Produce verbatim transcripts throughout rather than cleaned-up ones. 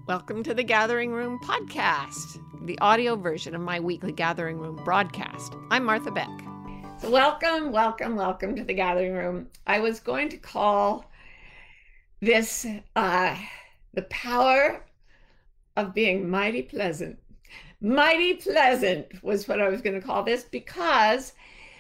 Welcome to the Gathering Room podcast, the audio version of my weekly Gathering Room broadcast. I'm Martha Beck. So welcome, welcome, welcome to the Gathering Room. I was going to call this uh, the power of being mighty pleasant. Mighty pleasant was what I was going to call this, because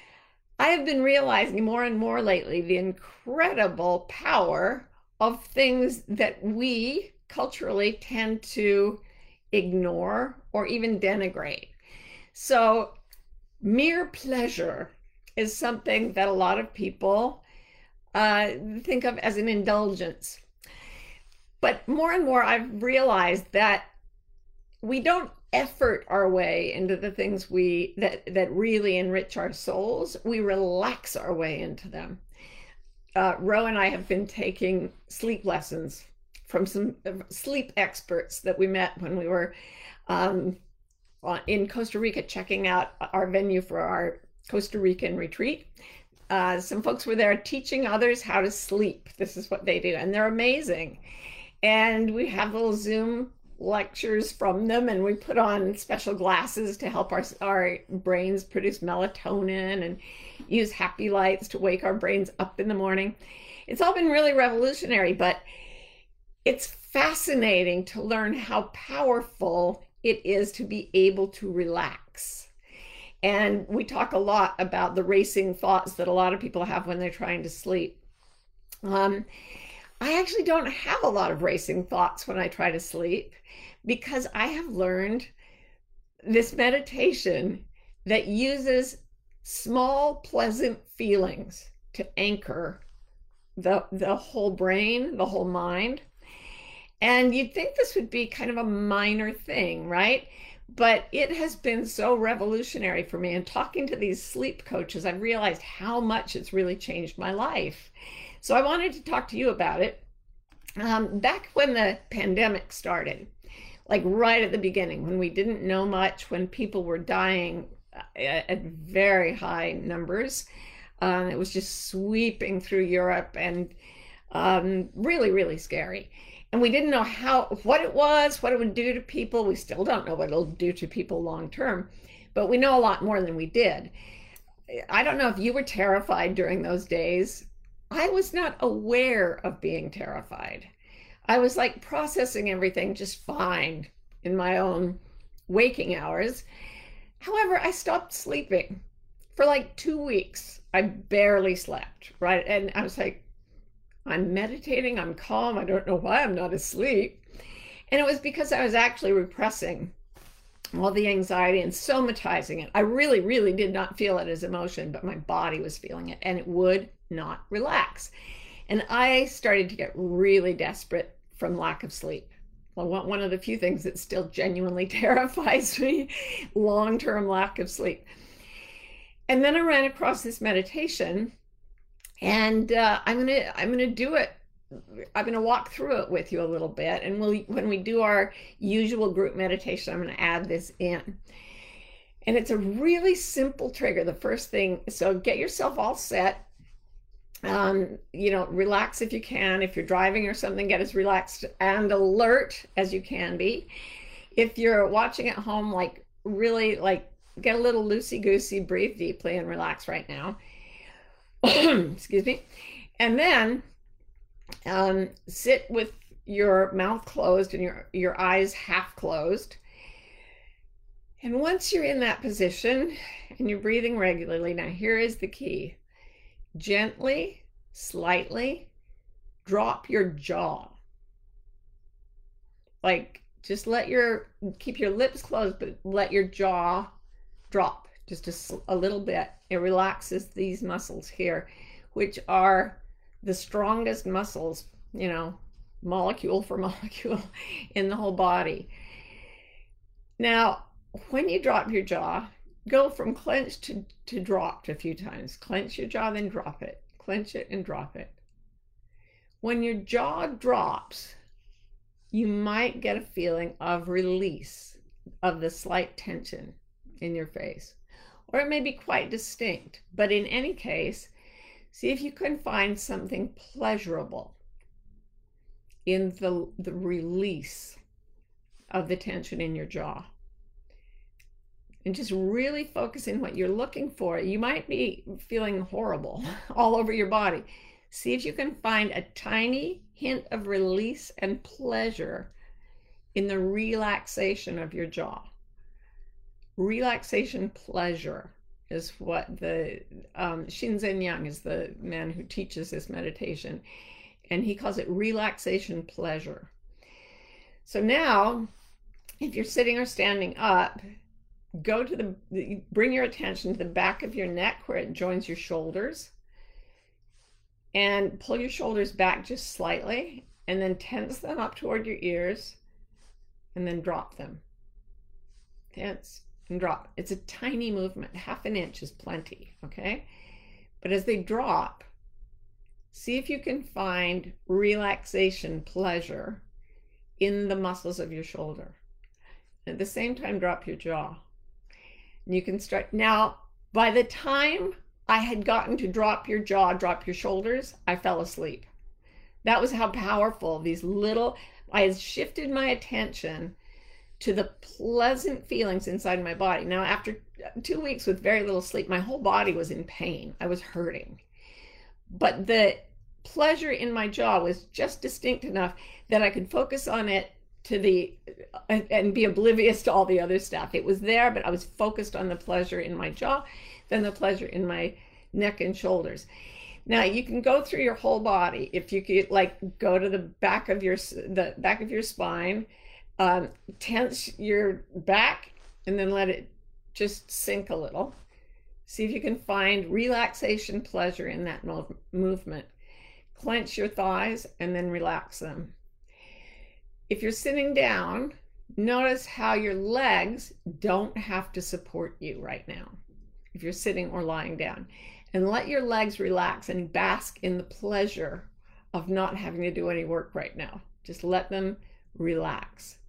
I have been realizing more and more lately the incredible power of things that we culturally tend to ignore or even denigrate. So mere pleasure is something that a lot of people uh, think of as an indulgence. But more and more I've realized that we don't effort our way into the things we that, that really enrich our souls. We relax our way into them. Uh, Ro and I have been taking sleep lessons from some sleep experts that we met when we were um, in Costa Rica checking out our venue for our Costa Rican retreat. Uh, some folks were there teaching others how to sleep. This is what they do, and they're amazing. And we have little Zoom lectures from them, and we put on special glasses to help our, our brains produce melatonin and use happy lights to wake our brains up in the morning. It's all been really revolutionary, but it's fascinating to learn how powerful it is to be able to relax. And we talk a lot about the racing thoughts that a lot of people have when they're trying to sleep. Um, I actually don't have a lot of racing thoughts when I try to sleep, because I have learned this meditation that uses small, pleasant feelings to anchor the, the whole brain, the whole mind. And you'd think this would be kind of a minor thing, right? But it has been so revolutionary for me. And talking to these sleep coaches, I've realized how much it's really changed my life. So I wanted to talk to you about it. Um, back when the pandemic started, like right at the beginning, when we didn't know much, when people were dying at, at very high numbers, um, it was just sweeping through Europe and um, really, really scary. And we didn't know how, what it was, what it would do to people. We still don't know what it'll do to people long term, but we know a lot more than we did. I don't know if you were terrified during those days. I was not aware of being terrified. I was like processing everything just fine in my own waking hours. However, I stopped sleeping for like two weeks. I barely slept, right? And I was like, I'm meditating, I'm calm, I don't know why I'm not asleep. And it was because I was actually repressing all the anxiety and somatizing it. I really, really did not feel it as emotion, but my body was feeling it, and it would not relax. And I started to get really desperate from lack of sleep. Well, one of the few things that still genuinely terrifies me, long-term lack of sleep. And then I ran across this meditation, and uh, I'm gonna I'm gonna do it. I'm gonna walk through it with you a little bit, and we'll, when we do our usual group meditation, I'm gonna add this in. And it's a really simple trigger. The first thing, so get yourself all set. Um, you know, relax if you can. If you're driving or something, get as relaxed and alert as you can be. If you're watching at home, like really like get a little loosey-goosey, breathe deeply and relax right now. Excuse me. And then um, sit with your mouth closed and your, your eyes half closed. And once you're in that position and you're breathing regularly, now here is the key. Gently, slightly drop your jaw. Like just let your, keep your lips closed, but let your jaw drop just a, a little bit. It relaxes these muscles here, which are the strongest muscles, you know, molecule for molecule in the whole body. Now, when you drop your jaw, go from clenched to, to dropped a few times. Clench your jaw, then drop it. Clench it and drop it. When your jaw drops, you might get a feeling of release of the slight tension in your face. Or it may be quite distinct, but in any case, see if you can find something pleasurable in the, the release of the tension in your jaw. And just really focusing what you're looking for. You might be feeling horrible all over your body. See if you can find a tiny hint of release and pleasure in the relaxation of your jaw. Relaxation pleasure is what the um, Shinzen Young is the man who teaches this meditation, and he calls it relaxation pleasure. So now, if you're sitting or standing up, go to the, bring your attention to the back of your neck where it joins your shoulders, and pull your shoulders back just slightly, and then tense them up toward your ears, and then drop them. Tense and drop. It's a tiny movement. Half an inch is plenty, okay? But as they drop, see if you can find relaxation pleasure in the muscles of your shoulder. At the same time, drop your jaw. And you can start. Now, by the time I had gotten to drop your jaw, drop your shoulders, I fell asleep. That was how powerful these little, I had shifted my attention to the pleasant feelings inside my body. Now, after two weeks with very little sleep, my whole body was in pain. I was hurting. But the pleasure in my jaw was just distinct enough that I could focus on it to the and be oblivious to all the other stuff. It was there, but I was focused on the pleasure in my jaw, then the pleasure in my neck and shoulders. Now you can go through your whole body. If you could, like, go to the back of your the back of your spine, um, tense your back, and then let it just sink a little. See if you can find relaxation pleasure in that mov movement. Clench your thighs and then relax them. If you're sitting down, notice how your legs don't have to support you right now, if you're sitting or lying down. And let your legs relax and bask in the pleasure of not having to do any work right now. Just let them relax.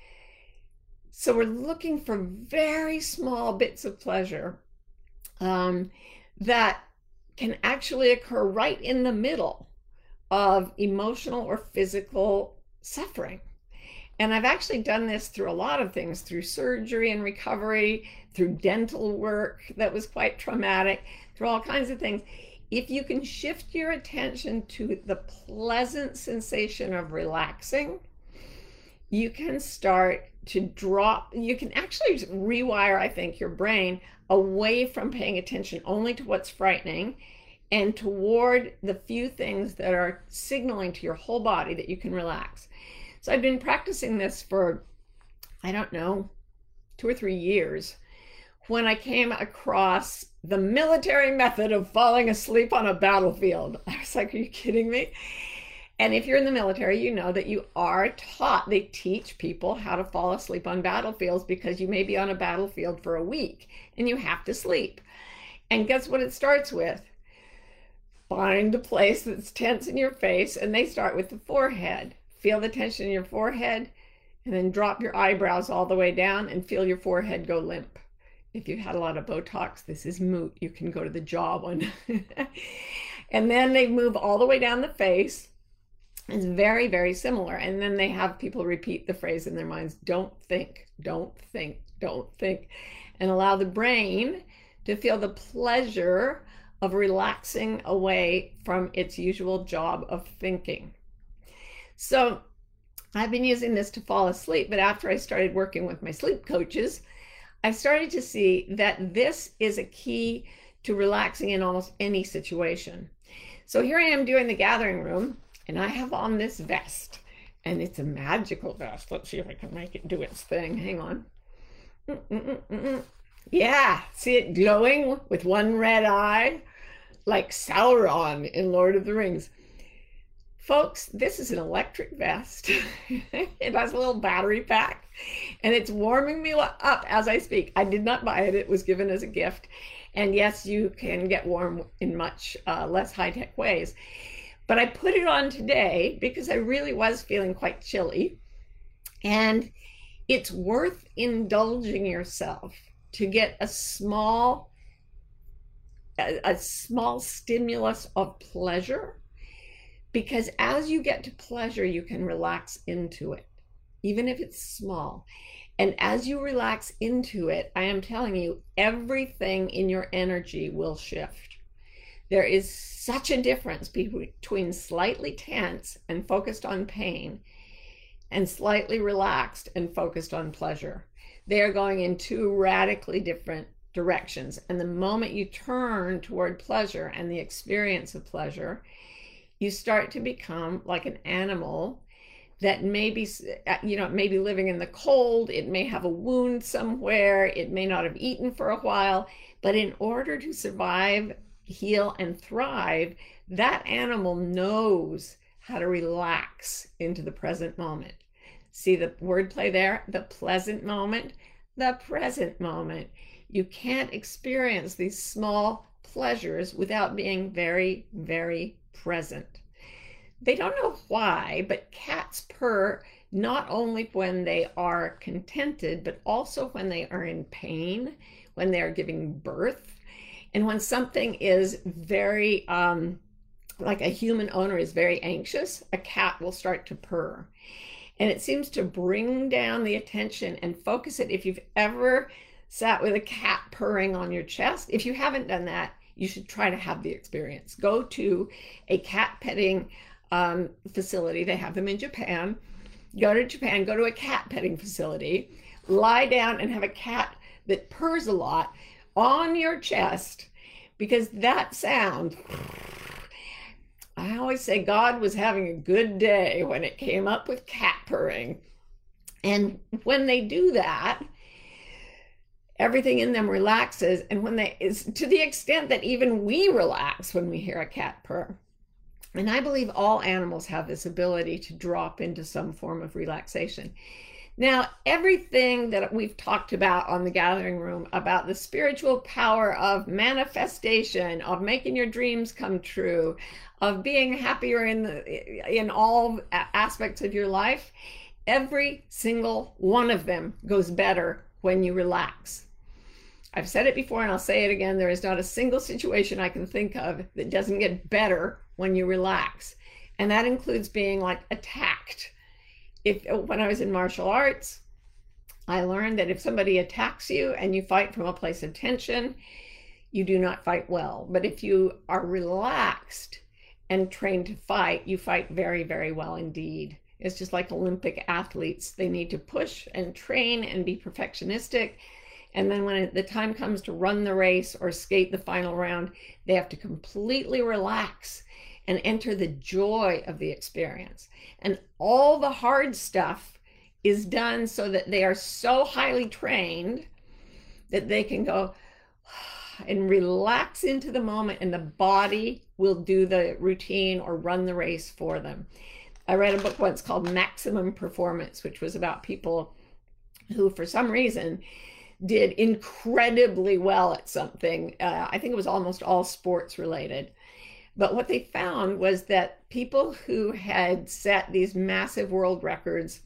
So we're looking for very small bits of pleasure um, that can actually occur right in the middle of emotional or physical suffering. And I've actually done this through a lot of things, through surgery and recovery, through dental work that was quite traumatic, through all kinds of things. If you can shift your attention to the pleasant sensation of relaxing, you can start to drop, you can actually rewire, I think, your brain away from paying attention only to what's frightening and toward the few things that are signaling to your whole body that you can relax. So I've been practicing this for, I don't know, two or three years when I came across the military method of falling asleep on a battlefield. I was like, are you kidding me? And if you're in the military, you know that you are taught, they teach people how to fall asleep on battlefields because you may be on a battlefield for a week and you have to sleep. And guess what it starts with? Find a place that's tense in your face, and they start with the forehead. Feel the tension in your forehead, and then drop your eyebrows all the way down and feel your forehead go limp. If you've had a lot of Botox, this is moot. You can go to the jaw one. And then they move all the way down the face. It's very, very similar. And then they have people repeat the phrase in their minds, don't think, don't think, don't think, and allow the brain to feel the pleasure of relaxing away from its usual job of thinking. So I've been using this to fall asleep, but after I started working with my sleep coaches, I started to see that this is a key to relaxing in almost any situation. So here I am doing the gathering room, and I have on this vest, and it's a magical vest. Let's see if I can make it do its thing. Hang on. Mm -mm -mm -mm. Yeah, see it glowing with one red eye, like Sauron in Lord of the Rings. Folks, this is an electric vest. It has a little battery pack, and it's warming me up as I speak. I did not buy it. It was given as a gift. And yes, you can get warm in much uh, less high-tech ways. But I put it on today because I really was feeling quite chilly. And it's worth indulging yourself to get a small, a, a small stimulus of pleasure. Because as you get to pleasure, you can relax into it. even if it's small. And as you relax into it, I am telling you, everything in your energy will shift. There is such a difference between slightly tense and focused on pain and slightly relaxed and focused on pleasure. They are going in two radically different directions. And the moment you turn toward pleasure and the experience of pleasure, you start to become like an animal that may be, you know, may be living in the cold. It may have a wound somewhere. It may not have eaten for a while. But in order to survive, heal, and thrive, that animal knows how to relax into the present moment. See the wordplay there? The pleasant moment, the present moment. You can't experience these small pleasures without being very, very present. They don't know why, but cats purr not only when they are contented, but also when they are in pain, when they are giving birth, and when something is very, um, like a human owner is very anxious, a cat will start to purr. And it seems to bring down the attention and focus it. If you've ever sat with a cat purring on your chest, if you haven't done that, you should try to have the experience. Go to a cat petting um, facility. They have them in Japan. Go to Japan, go to a cat petting facility, lie down and have a cat that purrs a lot on your chest, because that sound, I always say God was having a good day when it came up with cat purring. And when they do that, everything in them relaxes. And when they, is to the extent that even we relax when we hear a cat purr. And I believe all animals have this ability to drop into some form of relaxation. Now, everything that we've talked about on the Gathering Room about the spiritual power of manifestation, of making your dreams come true, of being happier in the, in all aspects of your life, every single one of them goes better when you relax. I've said it before and I'll say it again. There is not a single situation I can think of that doesn't get better when you relax. And that includes being like attacked. If when I was in martial arts, I learned that if somebody attacks you and you fight from a place of tension, you do not fight well. But if you are relaxed and trained to fight, you fight very, very well indeed. It's just like Olympic athletes. They need to push and train and be perfectionistic. And then when the time comes to run the race or skate the final round, they have to completely relax and enter the joy of the experience. And all the hard stuff is done so that they are so highly trained that they can go and relax into the moment, and the body will do the routine or run the race for them. I read a book once called Maximum Performance, which was about people who, for some reason, did incredibly well at something. Uh, I think it was almost all sports related. But what they found was that people who had set these massive world records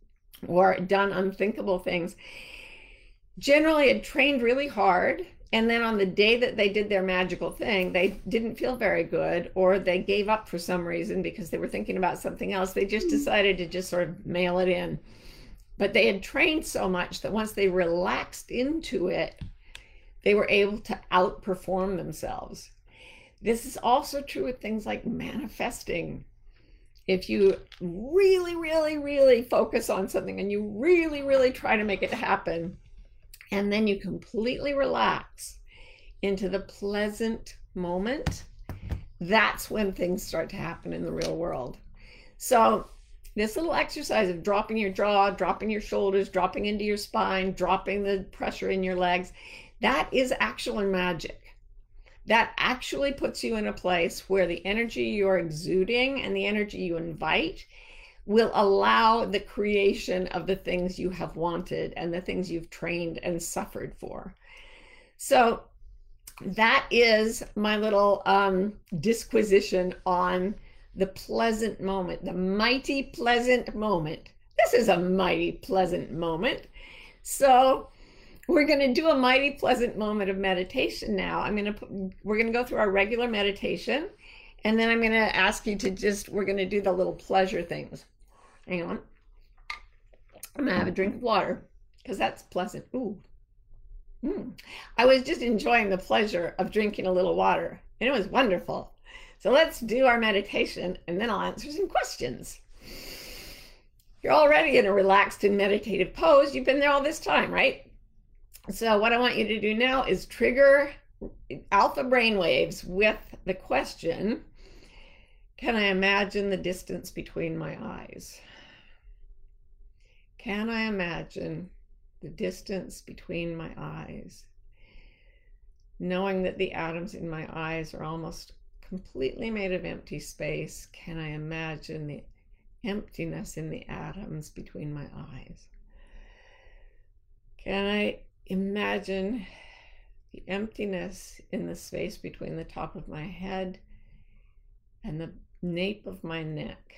or done unthinkable things generally had trained really hard. And then on the day that they did their magical thing, they didn't feel very good, or they gave up for some reason because they were thinking about something else. They just decided to just sort of mail it in. But they had trained so much that once they relaxed into it, they were able to outperform themselves. This is also true with things like manifesting. If you really, really, really focus on something and you really, really try to make it happen, and then you completely relax into the pleasant moment, that's when things start to happen in the real world. So this little exercise of dropping your jaw, dropping your shoulders, dropping into your spine, dropping the pressure in your legs, that is actual magic. That actually puts you in a place where the energy you're exuding and the energy you invite will allow the creation of the things you have wanted and the things you've trained and suffered for. So that is my little um, disquisition on the pleasant moment, the mighty pleasant moment. This is a mighty pleasant moment. So we're going to do a mighty pleasant moment of meditation now. I'm going to, we're going to go through our regular meditation, and then I'm going to ask you to just, we're going to do the little pleasure things. Hang on. I'm gonna have a drink of water because that's pleasant. Ooh. Mm. I was just enjoying the pleasure of drinking a little water, and it was wonderful. So let's do our meditation, and then I'll answer some questions. You're already in a relaxed and meditative pose. You've been there all this time, right? So what I want you to do now is trigger alpha brainwaves with the question, can I imagine the distance between my eyes? Can I imagine the distance between my eyes? Knowing that the atoms in my eyes are almost completely made of empty space, can I imagine the emptiness in the atoms between my eyes? Can I imagine the emptiness in the space between the top of my head and the nape of my neck?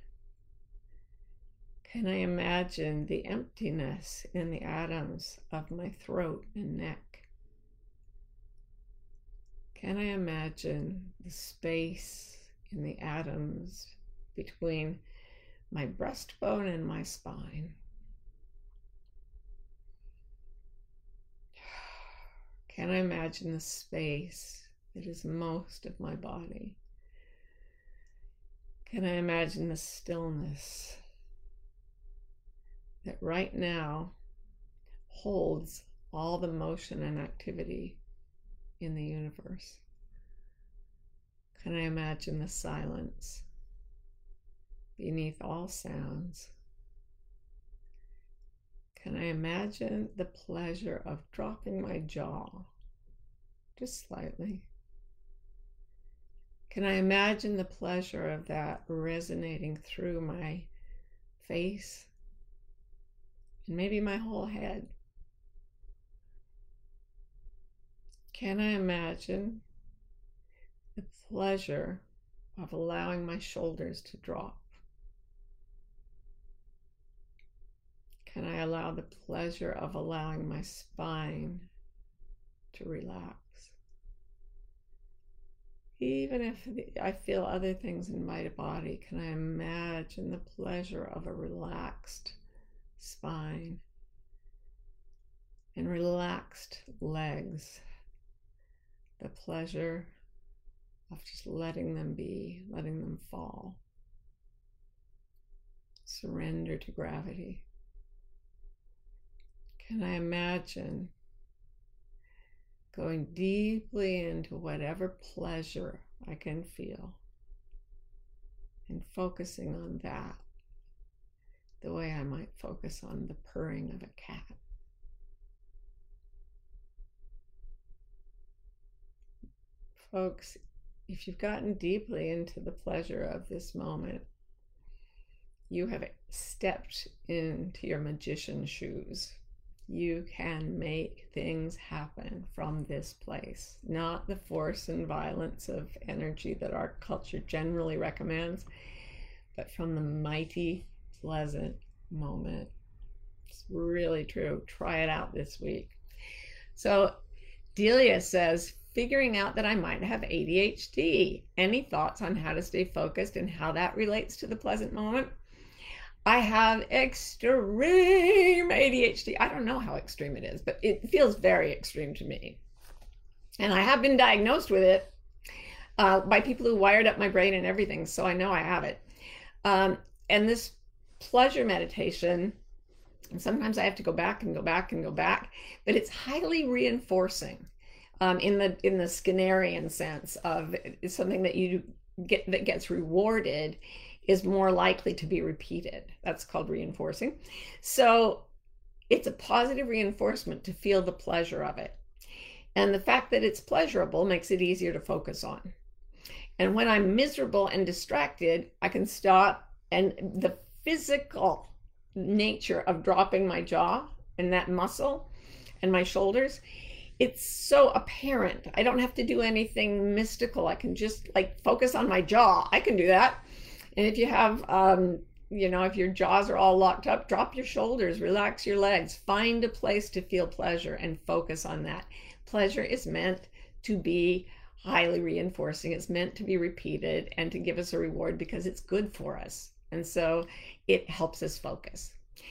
Can I imagine the emptiness in the atoms of my throat and neck? Can I imagine the space in the atoms between my breastbone and my spine? Can I imagine the space that is most of my body? Can I imagine the stillness that right now holds all the motion and activity in the universe? Can I imagine the silence beneath all sounds? Can I imagine the pleasure of dropping my jaw just slightly? Can I imagine the pleasure of that resonating through my face and maybe my whole head? Can I imagine the pleasure of allowing my shoulders to drop? Can I allow the pleasure of allowing my spine to relax? Even if I feel other things in my body, can I imagine the pleasure of a relaxed spine and relaxed legs? The pleasure of just letting them be, letting them fall. Surrender to gravity. Can I imagine going deeply into whatever pleasure I can feel and focusing on that the way I might focus on the purring of a cat? Folks, if you've gotten deeply into the pleasure of this moment, you have stepped into your magician shoes. You can make things happen from this place, not the force and violence of energy that our culture generally recommends, but from the mighty, pleasant moment. It's really true. Try it out this week. So Delia says, figuring out that I might have A D H D. Any thoughts on how to stay focused and how that relates to the pleasant moment? I have extreme A D H D. I don't know how extreme it is, but it feels very extreme to me. And I have been diagnosed with it uh, by people who wired up my brain and everything, so I know I have it. Um, and this pleasure meditation, and sometimes I have to go back and go back and go back, but it's highly reinforcing um, in the in the Skinnerian sense of it's something that you get that gets rewarded is more likely to be repeated. That's called reinforcing. So it's a positive reinforcement to feel the pleasure of it. And the fact that it's pleasurable makes it easier to focus on. And when I'm miserable and distracted, I can stop, and the physical nature of dropping my jaw and that muscle and my shoulders, it's so apparent. I don't have to do anything mystical. I can just like focus on my jaw. I can do that. And if you have, um, you know, if your jaws are all locked up, drop your shoulders, relax your legs, find a place to feel pleasure and focus on that. Pleasure is meant to be highly reinforcing. It's meant to be repeated and to give us a reward because it's good for us. And so it helps us focus.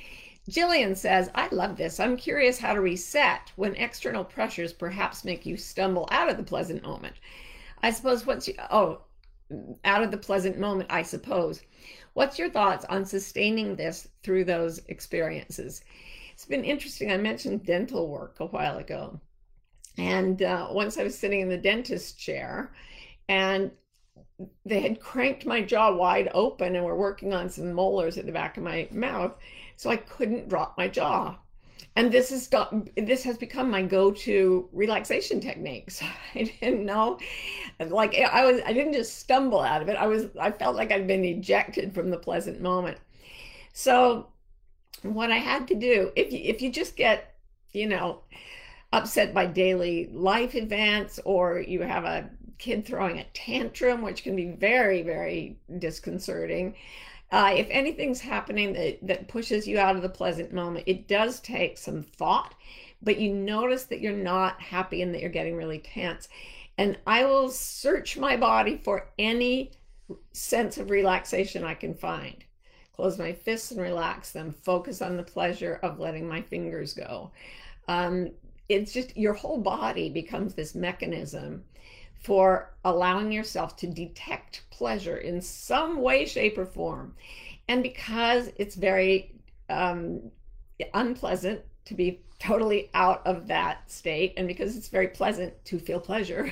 Jillian says, I love this. I'm curious how to reset when external pressures perhaps make you stumble out of the pleasant moment. I suppose what's your, oh, out of the pleasant moment, I suppose. What's your thoughts on sustaining this through those experiences? It's been interesting. I mentioned dental work a while ago. And uh, once I was sitting in the dentist chair and they had cranked my jaw wide open and were working on some molars at the back of my mouth, so I couldn't drop my jaw. And this has got this has become my go-to relaxation techniques. I didn't know, like I was I didn't just stumble out of it. I was I felt like I'd been ejected from the pleasant moment. So what I had to do, if you if you just get, you know, upset by daily life events, or you have a kid throwing a tantrum, which can be very, very disconcerting. Uh, if anything's happening that, that pushes you out of the pleasant moment, it does take some thought, but you notice that you're not happy and that you're getting really tense. And I will search my body for any sense of relaxation I can find. Close my fists and relax them. Focus on the pleasure of letting my fingers go. Um, it's just your whole body becomes this mechanism for allowing yourself to detect pleasure in some way, shape, or form. And because it's very um, unpleasant to be totally out of that state, and because it's very pleasant to feel pleasure,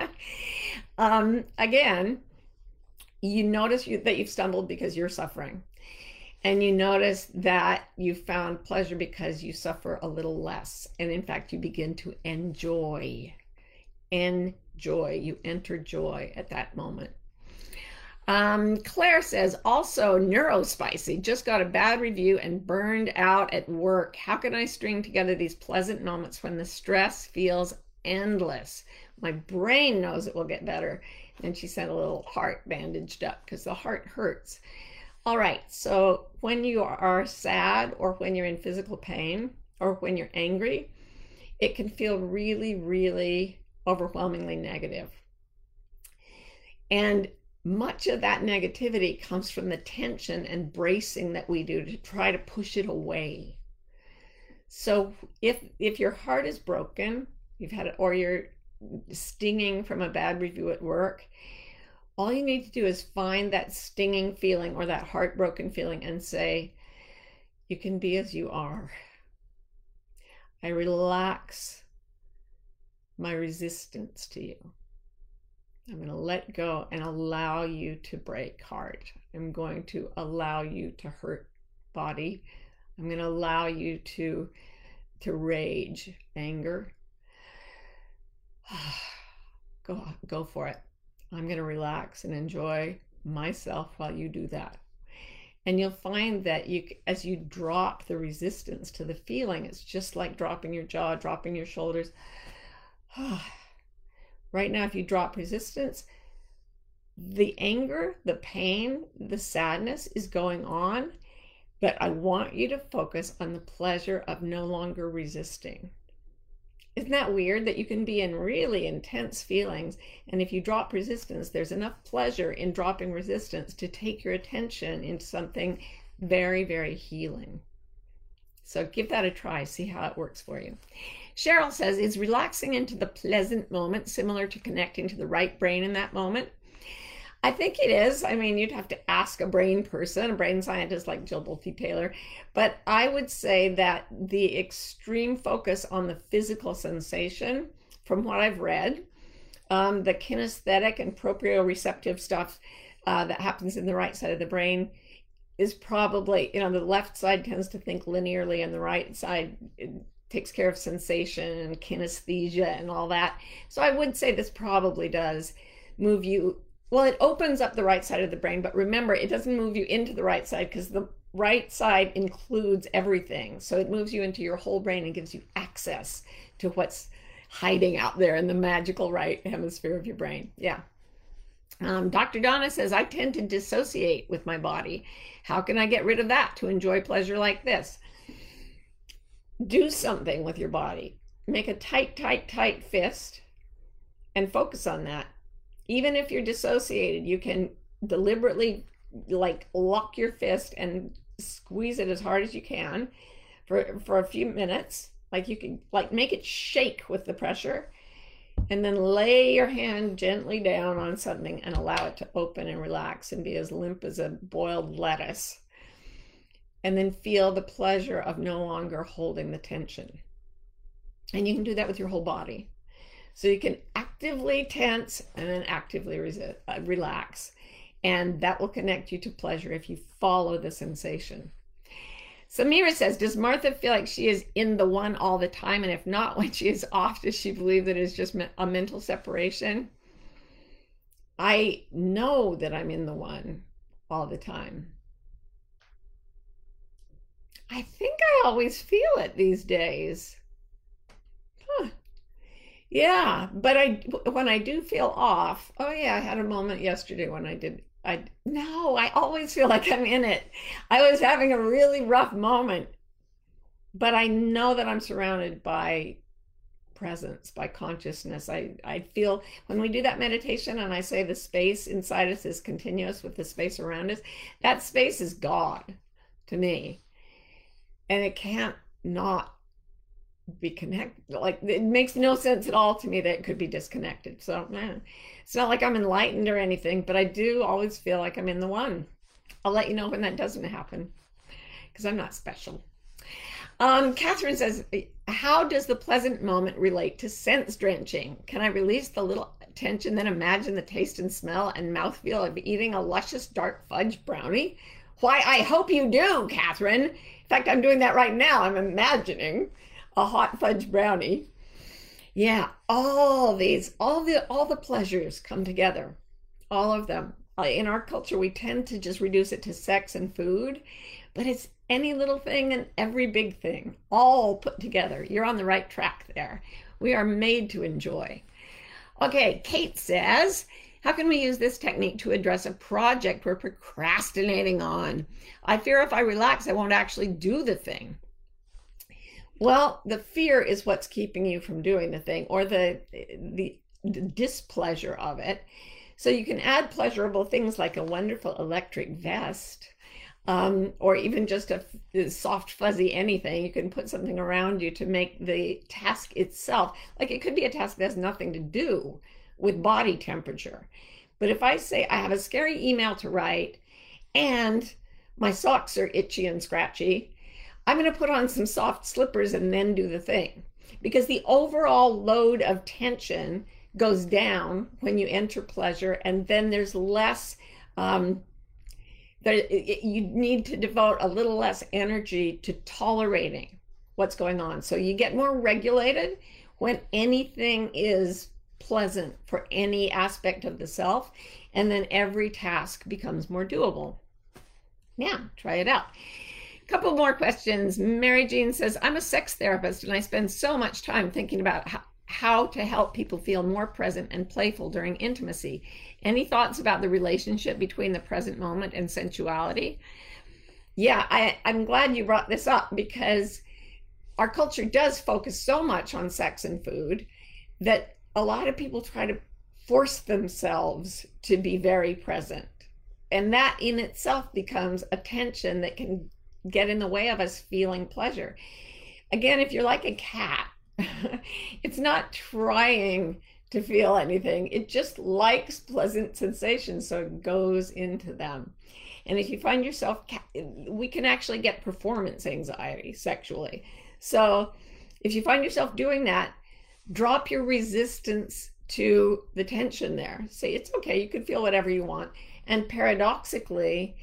um, again, you notice you, that you've stumbled because you're suffering. And you notice that you found pleasure because you suffer a little less. And in fact, you begin to enjoy. Enjoy. You enter joy at that moment. Um, Claire says, also neurospicy, just got a bad review and burned out at work. How can I string together these pleasant moments when the stress feels endless? My brain knows it will get better. And she sent a little heart bandaged up because the heart hurts. All right, so when you are sad, or when you're in physical pain, or when you're angry, it can feel really, really overwhelmingly negative. And much of that negativity comes from the tension and bracing that we do to try to push it away. So if if your heart is broken, you've had it, or you're stinging from a bad review at work, all you need to do is find that stinging feeling or that heartbroken feeling and say, you can be as you are. I relax my resistance to you. I'm going to let go and allow you to break heart. I'm going to allow you to hurt body. I'm going to allow you to, to rage, anger. Go, go for it. I'm going to relax and enjoy myself while you do that. And you'll find that you, as you drop the resistance to the feeling, it's just like dropping your jaw, dropping your shoulders. Right now, if you drop resistance, the anger, the pain, the sadness is going on, but I want you to focus on the pleasure of no longer resisting. Isn't that weird that you can be in really intense feelings, and if you drop resistance, there's enough pleasure in dropping resistance to take your attention into something very, very healing. So give that a try, see how it works for you. Cheryl says, is relaxing into the pleasant moment similar to connecting to the right brain in that moment? I think it is. I mean, you'd have to ask a brain person, a brain scientist like Jill Bolte Taylor. But I would say that the extreme focus on the physical sensation, from what I've read, um, the kinesthetic and proprioceptive stuff uh, that happens in the right side of the brain is probably, you know, the left side tends to think linearly and the right side takes care of sensation and kinesthesia and all that. So I would say this probably does move you. Well, it opens up the right side of the brain, but remember, it doesn't move you into the right side because the right side includes everything. So it moves you into your whole brain and gives you access to what's hiding out there in the magical right hemisphere of your brain. Yeah. Um, Doctor Donna says, I tend to dissociate with my body. How can I get rid of that to enjoy pleasure like this? Do something with your body. Make a tight, tight, tight fist and focus on that. Even if you're dissociated, you can deliberately like lock your fist and squeeze it as hard as you can. for, for a few minutes. Like you can like make it shake with the pressure, and then lay your hand gently down on something and allow it to open and relax and be as limp as a boiled lettuce. And then feel the pleasure of no longer holding the tension. And you can do that with your whole body. So you can actively tense and then actively resist, uh, relax. And that will connect you to pleasure if you follow the sensation. Samira says, does Martha feel like she is in the one all the time? And if not, when she is off, does she believe that it's just a mental separation? I know that I'm in the one all the time. I think I always feel it these days. Huh. Yeah, but I when I do feel off, oh yeah, I had a moment yesterday when I did, I, no, I always feel like I'm in it. I was having a really rough moment, but I know that I'm surrounded by presence, by consciousness. I, I feel when we do that meditation and I say the space inside us is continuous with the space around us, that space is God to me. And it can't not be connected. Like, it makes no sense at all to me that it could be disconnected. So, man, it's not like I'm enlightened or anything, but I do always feel like I'm in the one. I'll let you know when that doesn't happen, because I'm not special. Um, Catherine says, how does the pleasant moment relate to sense drenching? Can I release the little tension, then imagine the taste and smell and mouthfeel of eating a luscious dark fudge brownie? Why, I hope you do, Catherine. In fact, I'm doing that right now. I'm imagining a hot fudge brownie. Yeah, all these, all the, all the pleasures come together, all of them. Uh, in our culture, we tend to just reduce it to sex and food, but it's any little thing and every big thing, all put together. You're on the right track there. We are made to enjoy. Okay, Kate says, how can we use this technique to address a project we're procrastinating on? I fear if I relax, I won't actually do the thing. Well, the fear is what's keeping you from doing the thing, or the, the, the displeasure of it. So you can add pleasurable things like a wonderful electric vest, um, or even just a, a soft, fuzzy anything. You can put something around you to make the task itself, like it could be a task that has nothing to do with body temperature. But if I say I have a scary email to write and my socks are itchy and scratchy, I'm going to put on some soft slippers and then do the thing, because the overall load of tension goes down when you enter pleasure, and then there's less, um, there, you need to devote a little less energy to tolerating what's going on. So you get more regulated when anything is pleasant for any aspect of the self, and then every task becomes more doable. Yeah, try it out. Couple more questions. Mary Jean says, I'm a sex therapist and I spend so much time thinking about how, how to help people feel more present and playful during intimacy. Any thoughts about the relationship between the present moment and sensuality? Yeah, I, I'm glad you brought this up, because our culture does focus so much on sex and food that a lot of people try to force themselves to be very present. And that in itself becomes a tension that can get in the way of us feeling pleasure. Again, if you're like a cat, it's not trying to feel anything. It just likes pleasant sensations, so it goes into them. And if you find yourself, we can actually get performance anxiety sexually. So if you find yourself doing that, drop your resistance to the tension there. Say, it's okay, you can feel whatever you want. And paradoxically,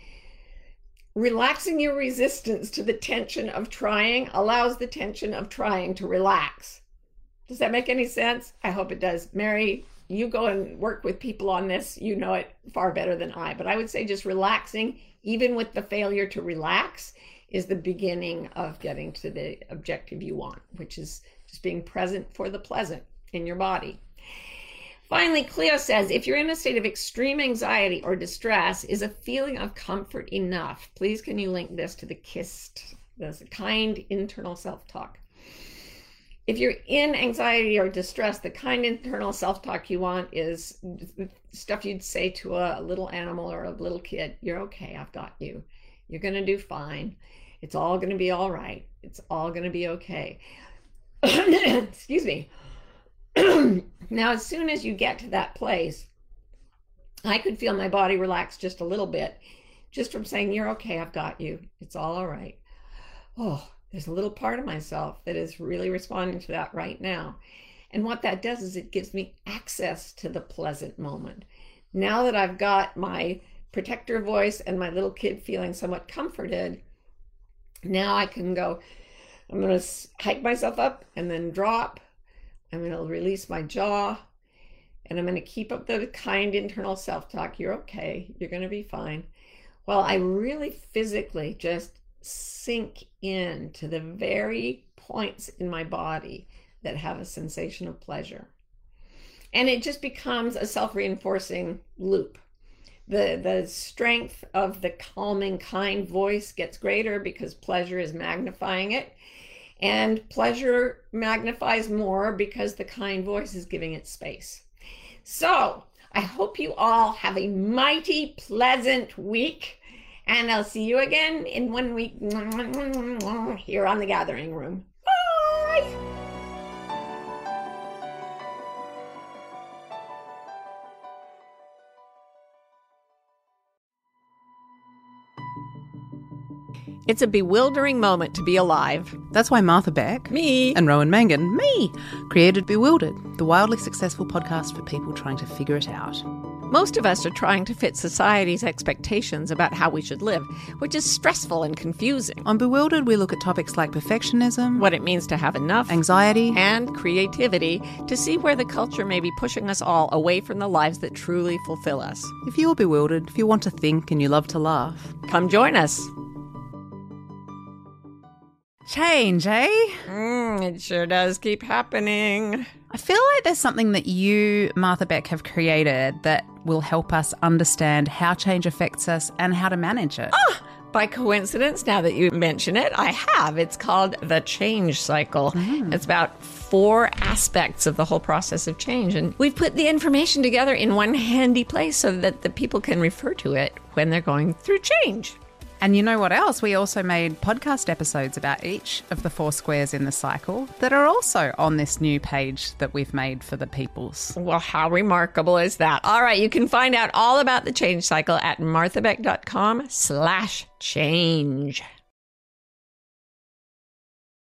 relaxing your resistance to the tension of trying allows the tension of trying to relax. Does that make any sense? I hope it does. Mary, you go and work with people on this. You know it far better than I, but I would say just relaxing, even with the failure to relax, is the beginning of getting to the objective you want, which is just being present for the pleasant in your body. Finally, Cleo says, if you're in a state of extreme anxiety or distress, is a feeling of comfort enough? Please, can you link this to the KIST, the kind internal self-talk? If you're in anxiety or distress, the kind internal self-talk you want is stuff you'd say to a little animal or a little kid. You're okay, I've got you. You're going to do fine. It's all going to be all right. It's all going to be okay. Excuse me. Now, as soon as you get to that place, I could feel my body relax just a little bit, just from saying, you're okay, I've got you. It's all all right. Oh, there's a little part of myself that is really responding to that right now. And what that does is it gives me access to the pleasant moment. Now that I've got my protector voice and my little kid feeling somewhat comforted, now I can go, I'm going to hike myself up and then drop. I'm going to release my jaw, and I'm going to keep up the kind internal self-talk. You're okay. You're going to be fine. Well, I really physically just sink in to the very points in my body that have a sensation of pleasure. And it just becomes a self-reinforcing loop. The, the strength of the calming, kind voice gets greater because pleasure is magnifying it. And pleasure magnifies more because the kind voice is giving it space. So I hope you all have a mighty pleasant week. And I'll see you again in one week here on The Gathering Room. Bye! It's a bewildering moment to be alive. That's why Martha Beck, me, and Rowan Mangan, me, created Bewildered, the wildly successful podcast for people trying to figure it out. Most of us are trying to fit society's expectations about how we should live, which is stressful and confusing. On Bewildered, we look at topics like perfectionism, what it means to have enough, anxiety, and creativity to see where the culture may be pushing us all away from the lives that truly fulfill us. If you're bewildered, if you want to think and you love to laugh, come join us. Change, eh? Mm, it sure does keep happening. I feel like there's something that you, Martha Beck, have created that will help us understand how change affects us and how to manage it. Ah, by coincidence, now that you mention it, I have. It's called The Change Cycle. Mm. It's about four aspects of the whole process of change. And we've put the information together in one handy place so that the people can refer to it when they're going through change. And you know what else? We also made podcast episodes about each of the four squares in the cycle that are also on this new page that we've made for the peoples. Well, how remarkable is that? All right, you can find out all about the change cycle at marthabeck.com slash change.